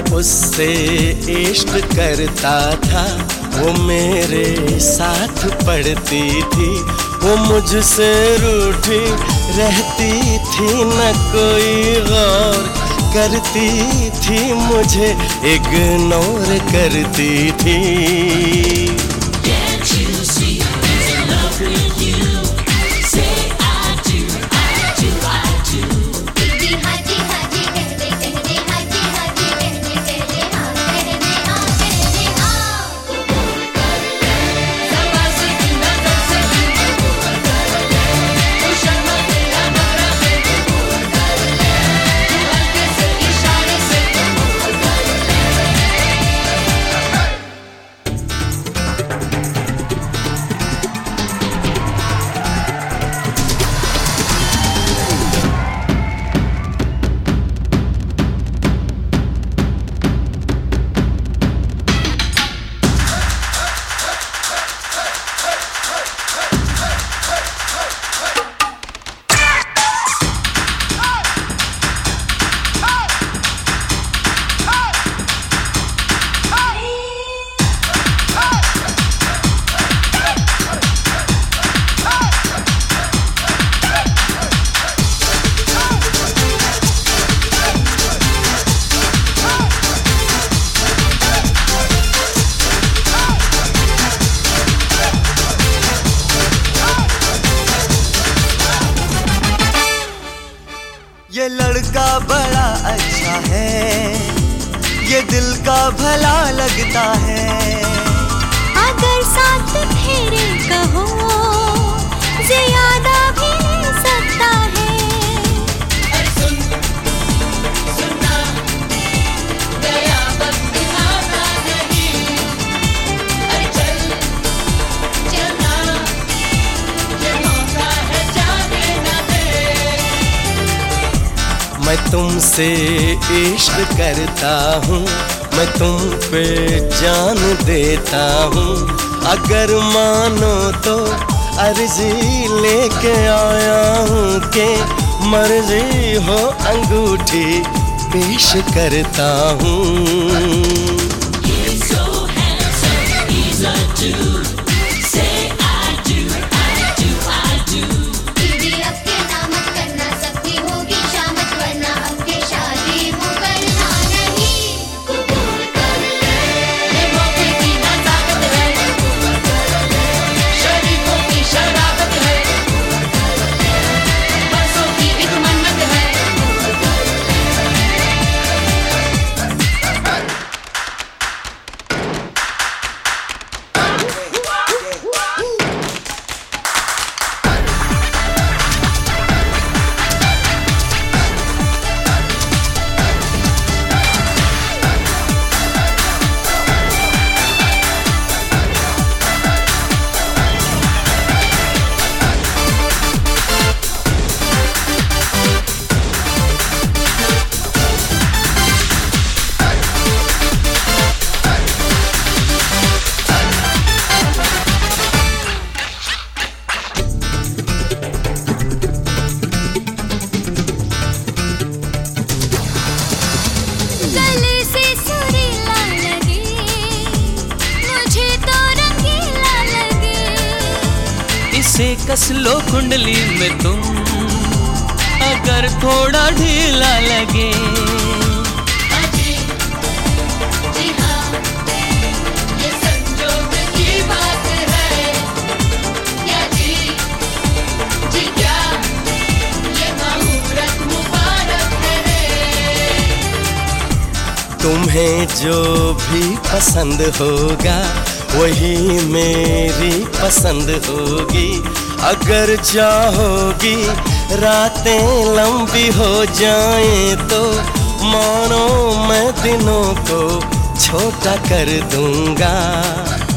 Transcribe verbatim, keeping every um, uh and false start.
उससे इश्क करता था, वो मेरे साथ पढ़ती थी, वो मुझसे रूठी रहती थी, न कोई गौर करती थी, मुझे इग्नोर करती थी। ये लड़का बड़ा अच्छा है, ये दिल का भला लगता है। अगर साथ फेरे कहो ज्यादा भी ले सकता है। अरे सुन सुनना गया वक्त आता नहीं, अरे चल चलना ये मौका है जाने ना दे। मैं तुमसे इश्क करता हूँ, मैं तुम पे जान देता हूँ, अगर मानो तो अर्जी लेके आया हूँ कि मर्जी हो अंगूठी पेश करता हूँ। से कस लो कुंडली में तुम, अगर थोड़ा ढीला लगे। अजी जी हाँ ये संजोग की बात है, क्या जी जी क्या ये मुहूर्त मुबारक है। तुम्हें जो भी पसंद होगा वही मेरी पसंद होगी, अगर चाहोगी रातें लंबी हो जाएं तो मानो मैं दिनों को छोटा कर दूंगा।